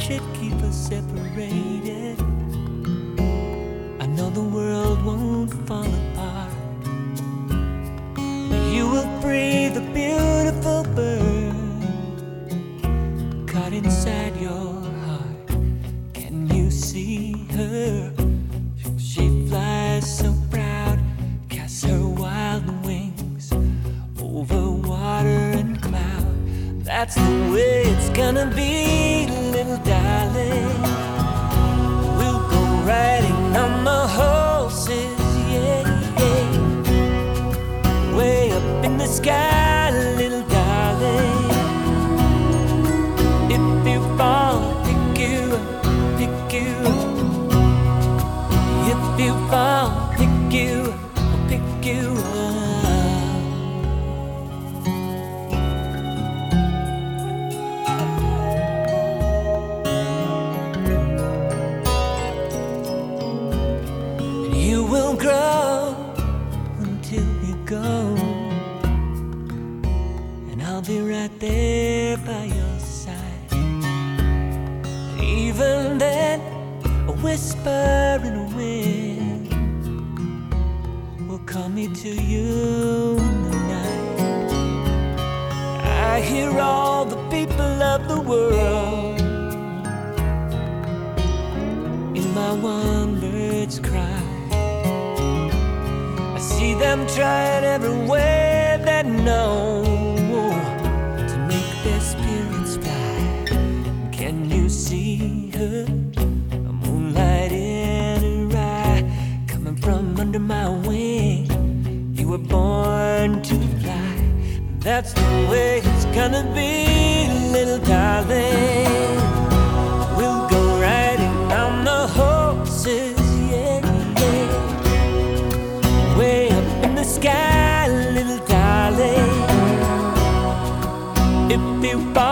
should keep us separated. I know the world won't fall apart. You will breathe a beautiful bird caught inside your heart. Can you see her? She flies so proud, casts her wild wings over water and cloud. That's the way it's gonna be, little darling. We'll go riding on the horses, yeah, yeah. Way up in the sky, little darling. If you fall, pick you up, pick you up. If you fall, pick you up, pick you up. You will grow until you go, and I'll be right there by your side. Even then, a whisper in the wind will call me to you in the night. I hear all the people of the world in my one bird's cry. See them trying every way they know to make their spirits fly. Can you see her? A moonlight in her eye, coming from under my wing. You were born to fly. That's the way it's gonna be, little darling. We'll go riding on the horses, yeah, yeah. Way up in the sky, little darling. If you fall